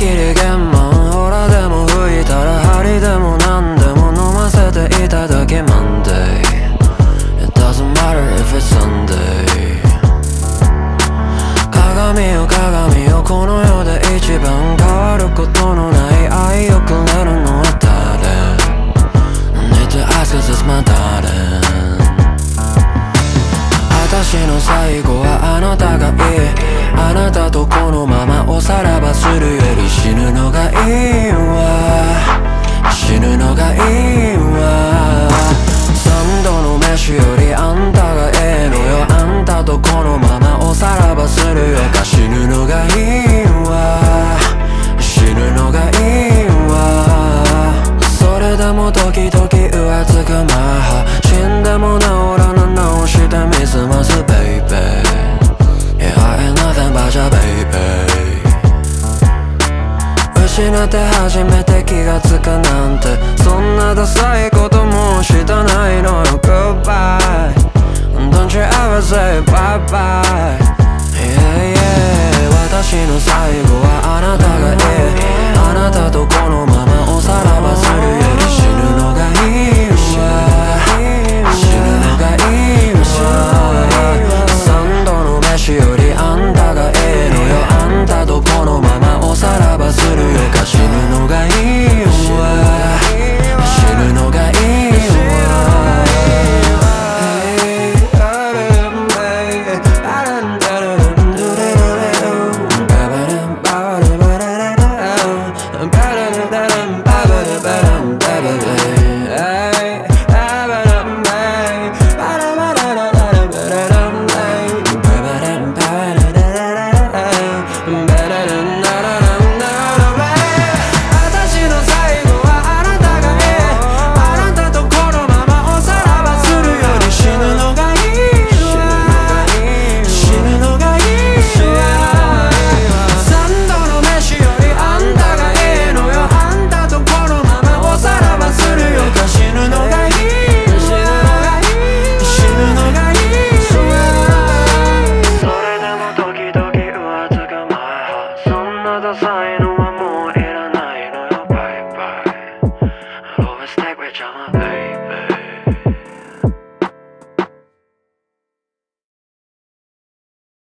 きり玄満ほらでも吹いたら針でも何でも飲ませていただけ Monday It doesn't matter if it's Sunday 鏡よ鏡よこの世で一番変わることのない愛をくれるのは誰 I need to ask cause it's my darling 私の最後はあなたがいいあなたとこのままおさらばするより死ぬのがいいわ死ぬのがいいわ三度の飯よりあんたがええのよあんたとこのままおさらばするよか死ぬのがいいわ死ぬのがいいわそれでも時々浮つくマハ死んでも治らぬ直してみすます baby Yeah I ain't nothing but your baby 失って初めて気がつくなんてそんなダサいこと